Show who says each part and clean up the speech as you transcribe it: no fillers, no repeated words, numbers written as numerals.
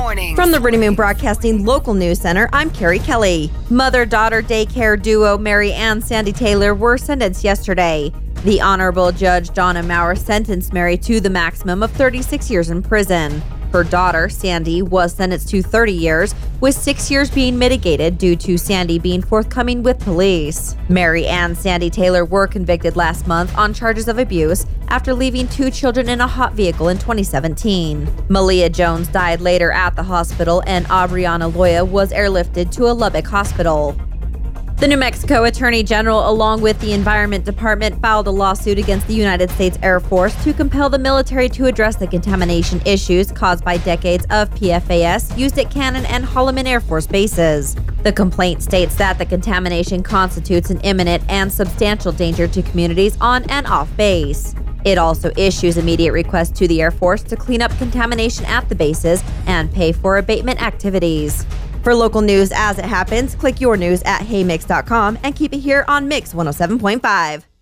Speaker 1: mornings.
Speaker 2: From the Rudy Moon Broadcasting Local News Center, I'm Carrie Kelly. Mother-daughter daycare duo Mary and Sandy Taylor were sentenced yesterday. The Honorable Judge Donna Maurer sentenced Mary to the maximum of 36 years in prison. Her daughter, Sandy, was sentenced to 30 years, with 6 years being mitigated due to Sandy being forthcoming with police. Mary and Sandy Taylor were convicted last month on charges of abuse after leaving 2 children in a hot vehicle in 2017. Malia Jones died later at the hospital, and Aubriana Loya was airlifted to a Lubbock hospital. The New Mexico Attorney General, along with the Environment Department, filed a lawsuit against the United States Air Force to compel the military to address the contamination issues caused by decades of PFAS used at Cannon and Holloman Air Force bases. The complaint states that the contamination constitutes an imminent and substantial danger to communities on and off base. It also issues immediate requests to the Air Force to clean up contamination at the bases and pay for abatement activities. For local news as it happens, click your news at heymix.com and keep it here on Mix 107.5.